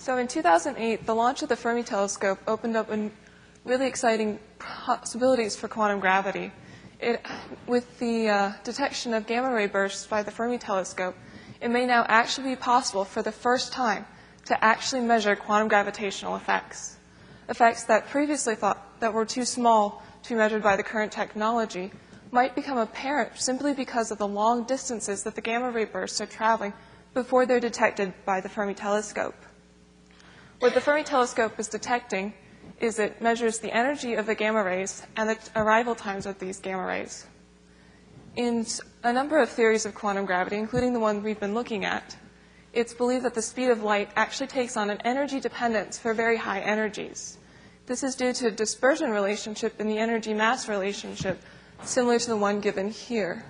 So in 2008, the launch of the Fermi telescope opened up really exciting possibilities for quantum gravity. With the detection of gamma ray bursts by the Fermi telescope, it may now actually be possible for the first time to actually measure quantum gravitational effects. Effects that previously thought that were too small to be measured by the current technology might become apparent simply because of the long distances that the gamma ray bursts are traveling before they're detected by the Fermi telescope. What the Fermi telescope is detecting is it measures the energy of the gamma rays and the arrival times of these gamma rays. In a number of theories of quantum gravity, including the one we've been looking at, it's believed that the speed of light actually takes on an energy dependence for very high energies. This is due to a dispersion relationship in the energy-mass relationship, similar to the one given here,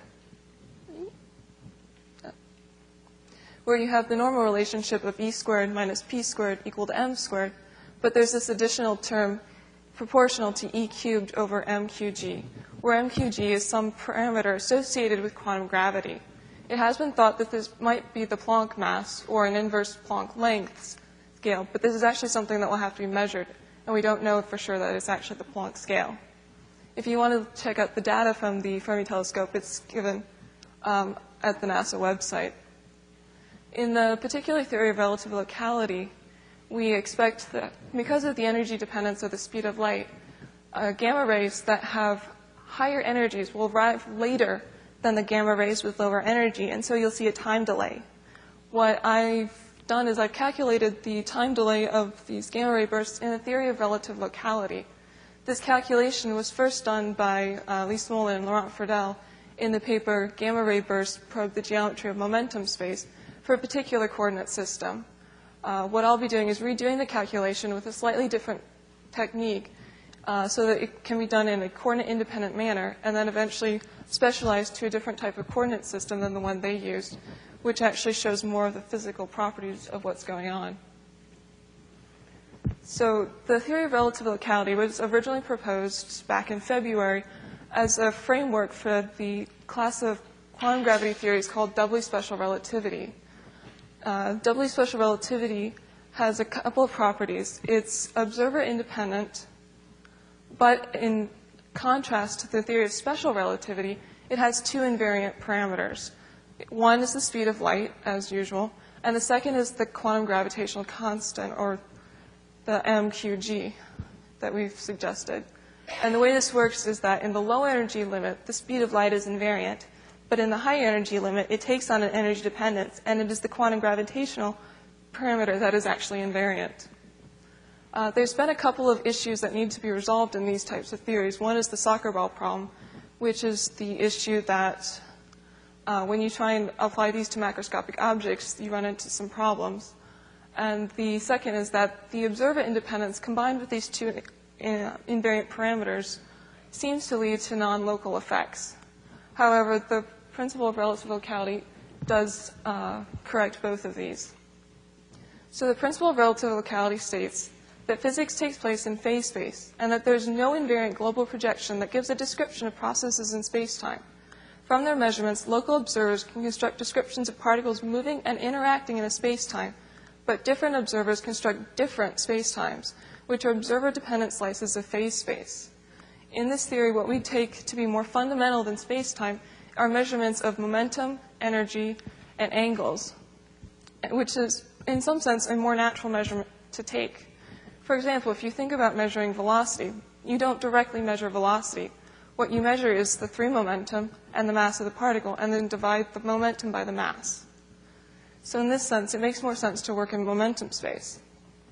where you have the normal relationship of E squared minus P squared equal to M squared, but there's this additional term proportional to E cubed over mqg, where mqg is some parameter associated with quantum gravity. It has been thought that this might be the Planck mass or an inverse Planck length scale, but this is actually something that will have to be measured, and we don't know for sure that it's actually the Planck scale. If you want to check out the data from the Fermi telescope, it's given at the NASA website. In the particular theory of relative locality, we expect that because of the energy dependence of the speed of light, gamma rays that have higher energies will arrive later than the gamma rays with lower energy, and so you'll see a time delay. What I've done is I've calculated the time delay of these gamma ray bursts in the theory of relative locality. This calculation was first done by Lee Smolin and Laurent Friedel in the paper Gamma Ray Bursts Probe the Geometry of Momentum Space for a particular coordinate system. What I'll be doing is redoing the calculation with a slightly different technique so that it can be done in a coordinate-independent manner and then eventually specialized to a different type of coordinate system than the one they used, which actually shows more of the physical properties of what's going on. So the theory of relative locality was originally proposed back in February as a framework for the class of quantum gravity theories called doubly special relativity. Doubly special relativity has a couple of properties. It's observer independent, but in contrast to the theory of special relativity, it has two invariant parameters. One is the speed of light, as usual, and the second is the quantum gravitational constant, or the mqg that we've suggested. And the way this works is that in the low energy limit, the speed of light is invariant, but in the high energy limit, it takes on an energy dependence, and it is the quantum gravitational parameter that is actually invariant. There's been a couple of issues that need to be resolved in these types of theories. One is the soccer ball problem, which is the issue that when you try and apply these to macroscopic objects, you run into some problems. And the second is that the observer independence combined with these two invariant parameters seems to lead to non-local effects. However, the principle of relative locality does correct both of these. So the principle of relative locality states that physics takes place in phase space and that there's no invariant global projection that gives a description of processes in space-time. From their measurements, local observers can construct descriptions of particles moving and interacting in a space-time, but different observers construct different spacetimes, which are observer-dependent slices of phase space. In this theory, what we take to be more fundamental than spacetime are measurements of momentum, energy, and angles, which is, in some sense, a more natural measurement to take. For example, if you think about measuring velocity, you don't directly measure velocity. What you measure is the three momentum and the mass of the particle, and then divide the momentum by the mass. So in this sense, it makes more sense to work in momentum space.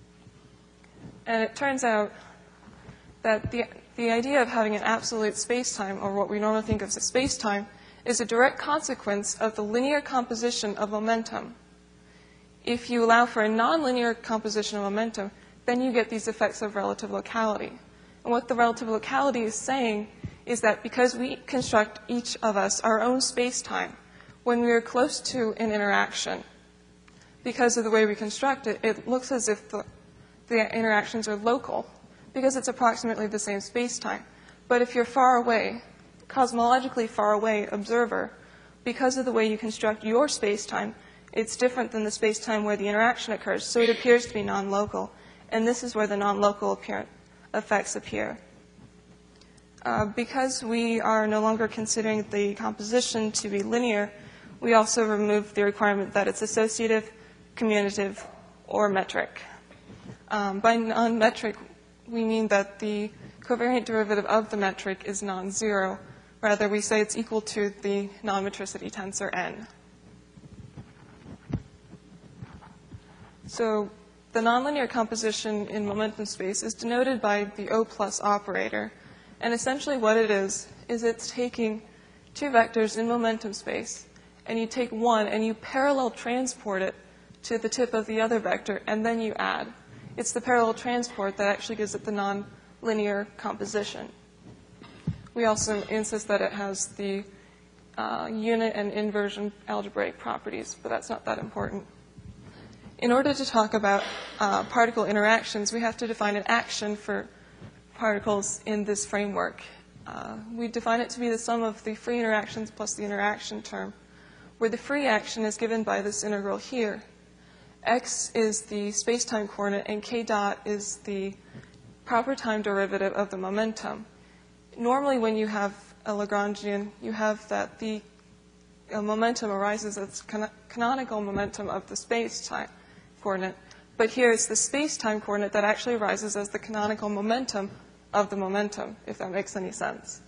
And it turns out that the idea of having an absolute spacetime, or what we normally think of as spacetime, is a direct consequence of the linear composition of momentum. If you allow for a nonlinear composition of momentum, then you get these effects of relative locality. And what the relative locality is saying is that because we construct, each of us, our own spacetime, when we are close to an interaction, because of the way we construct it, it looks as if the interactions are local, because it's approximately the same spacetime. But if you're far away, cosmologically far away observer, because of the way you construct your spacetime, It's different than the space-time where the interaction occurs, so it appears to be non-local. And this is where the non-local effects appear. Because we are no longer considering the composition to be linear, we also remove the requirement that it's associative, commutative, or metric. By non-metric, we mean that the covariant derivative of the metric is non-zero. Rather, we say it's equal to the non-metricity tensor n. So the nonlinear composition in momentum space is denoted by the O plus operator. And essentially what it is it's taking two vectors in momentum space, and you take one and you parallel transport it to the tip of the other vector, and then you add. It's the parallel transport that actually gives it the nonlinear composition. We also insist that it has the unit and inversion algebraic properties, but that's not that important. In order to talk about particle interactions, we have to define an action for particles in this framework. We define it to be the sum of the free interactions plus the interaction term, where the free action is given by this integral here. X is the space-time coordinate, and k dot is the proper time derivative of the momentum. Normally, when you have a Lagrangian, you have that the momentum arises as canonical momentum of the space-time coordinate. But here it's the space-time coordinate that actually arises as the canonical momentum of the momentum, if that makes any sense.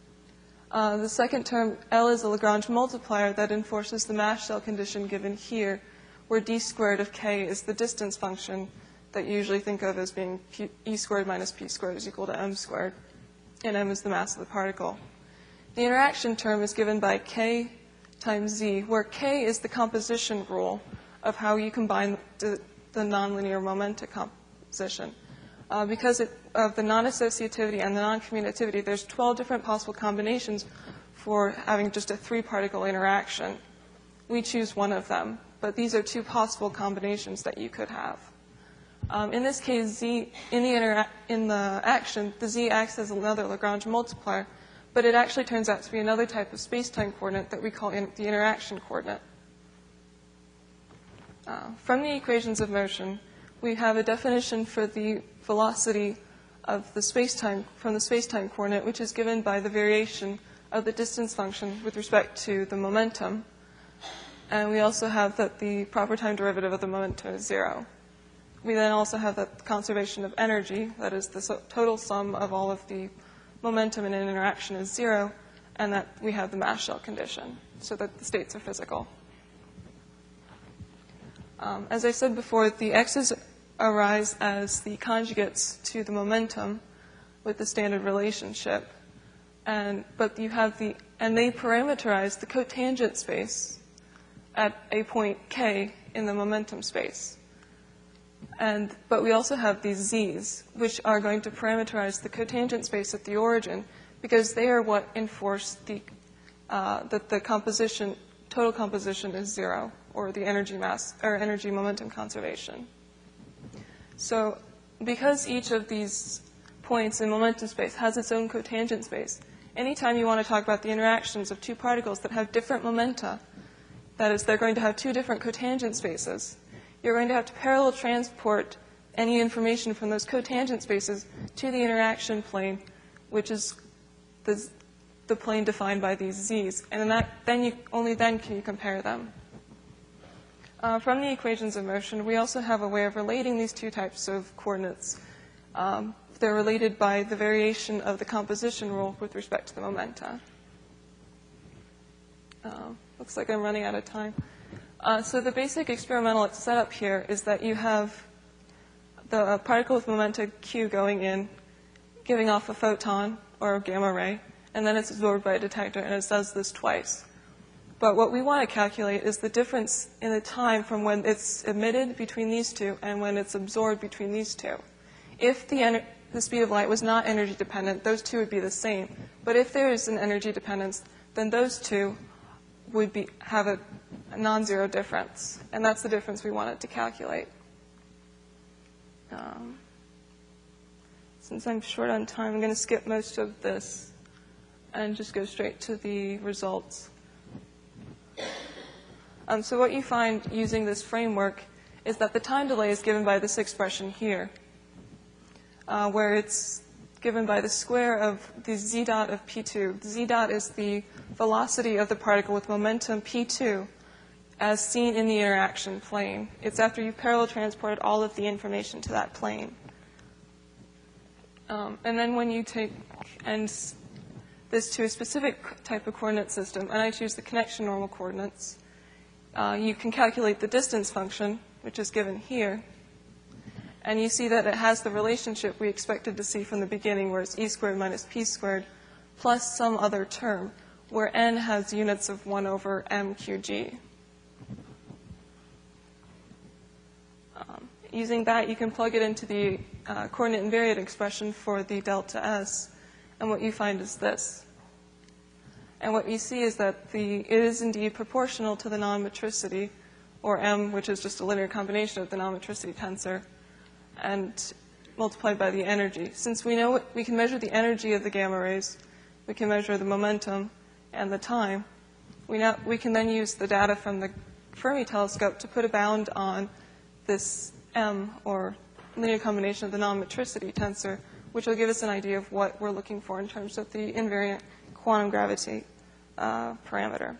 The second term, L, is a Lagrange multiplier that enforces the mass shell condition given here, where d squared of k is the distance function that you usually think of as being e squared minus p squared is equal to m squared, and m is the mass of the particle. The interaction term is given by k times z, where k is the composition rule of how you combine the nonlinear momenta composition. Because of the non-associativity and the non-commutativity, there's 12 different possible combinations for having just a three-particle interaction. We choose one of them, but these are two possible combinations that you could have. In this case, z in the action, the z acts as another Lagrange multiplier, but it actually turns out to be another type of space-time coordinate that we call the interaction coordinate. From the equations of motion, we have a definition for the velocity of the space-time from the space-time coordinate, which is given by the variation of the distance function with respect to the momentum. And we also have that the proper time derivative of the momentum is 0. We then also have that the conservation of energy, that is the total sum of all of the momentum in an interaction is 0, and that we have the mass shell condition, so that the states are physical. As I said before, the x's arise as the conjugates to the momentum with the standard relationship, but you have and they parameterize the cotangent space at a point k in the momentum space. But we also have these z's, which are going to parameterize the cotangent space at the origin, because they are what enforce that the total composition is 0, or the energy mass or energy momentum conservation. So because each of these points in momentum space has its own cotangent space, anytime you want to talk about the interactions of two particles that have different momenta, that is, they're going to have two different cotangent spaces, you're going to have to parallel transport any information from those cotangent spaces to the interaction plane, which is the plane defined by these z's. And only then can you compare them. From the equations of motion, we also have a way of relating these two types of coordinates. They're related by the variation of the composition rule with respect to the momenta. Looks like I'm running out of time. So the basic experimental setup here is that you have the particle with momenta q going in, giving off a photon or a gamma ray, and then it's absorbed by a detector, and it does this twice. But what we want to calculate is the difference in the time from when it's emitted between these two and when it's absorbed between these two. If the speed of light was not energy dependent, those two would be the same. But if there is an energy dependence, then those two would have a non-zero difference. And that's the difference we wanted to calculate. Since I'm short on time, I'm going to skip most of this and just go straight to the results. So what you find using this framework is that the time delay is given by this expression here, where it's given by the square of the z dot of p2. Z dot is the velocity of the particle with momentum p2 as seen in the interaction plane. It's after you've parallel transported all of the information to that plane. And then when you take this to a specific type of coordinate system, and I choose the connection normal coordinates, you can calculate the distance function, which is given here. And you see that it has the relationship we expected to see from the beginning, where it's e squared minus p squared, plus some other term, where n has units of 1 over mqg. Using that, you can plug it into the coordinate invariant expression for the delta S, and what you find is this. And what you see is that it is indeed proportional to the non-metricity, or m, which is just a linear combination of the non-metricity tensor, and multiplied by the energy. Since we know we can measure the energy of the gamma rays, we can measure the momentum and the time, we can then use the data from the Fermi telescope to put a bound on this m, or linear combination of the non-metricity tensor, which will give us an idea of what we're looking for in terms of the invariant quantum gravity parameter.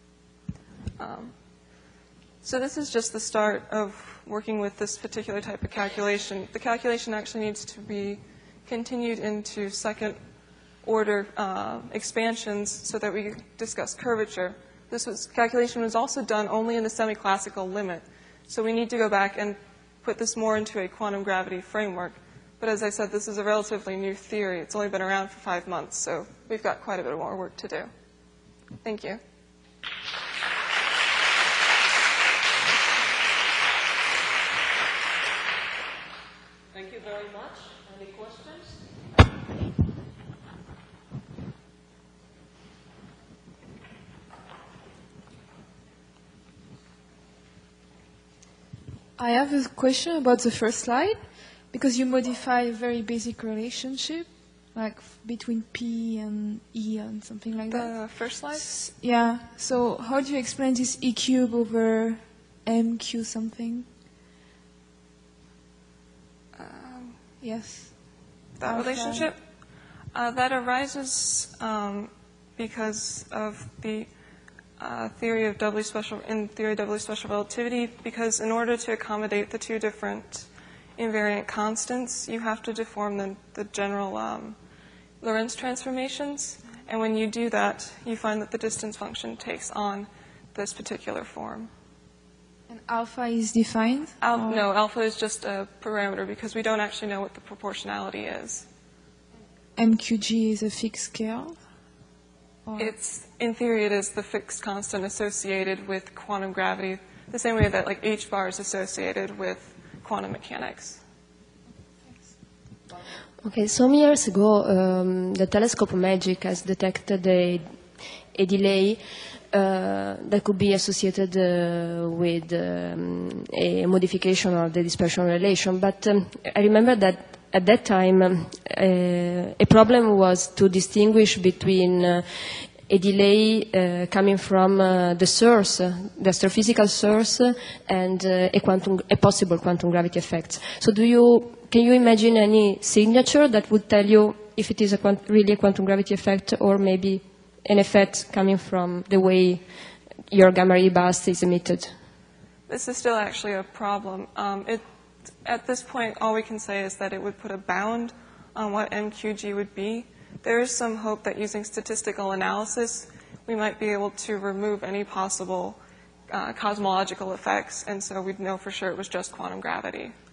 So this is just the start of working with this particular type of calculation. The calculation actually needs to be continued into second-order expansions so that we can discuss curvature. Calculation was also done only in the semi-classical limit. So we need to go back and put this more into a quantum gravity framework. But as I said, this is a relatively new theory. It's only been around for 5 months, so we've got quite a bit more work to do. Thank you. Thank you very much. Any questions? I have a question about the first slide, because you modify a very basic relationship, like between P and E and something like that. The first slide? Yeah. So how do you explain this E cube over MQ something? Yes. That relationship? That arises because of the theory of doubly special relativity, because in order to accommodate the two different invariant constants, you have to deform the general Lorentz transformations. And when you do that, you find that the distance function takes on this particular form. And alpha is defined? No, alpha is just a parameter because we don't actually know what the proportionality is. MQG is a fixed scale? In theory, it is the fixed constant associated with quantum gravity, the same way that like h bar is associated with quantum mechanics. Okay, some years ago, the telescope MAGIC has detected a delay that could be associated with a modification of the dispersion relation. But I remember that at that time, a problem was to distinguish between a delay coming from the source, the astrophysical source, and a possible quantum gravity effect. So can you imagine any signature that would tell you if it is really a quantum gravity effect, or maybe an effect coming from the way your gamma ray burst is emitted? This is still actually a problem. At this point, all we can say is that it would put a bound on what MQG would be. There is some hope that using statistical analysis, we might be able to remove any possible cosmological effects, and so we'd know for sure it was just quantum gravity.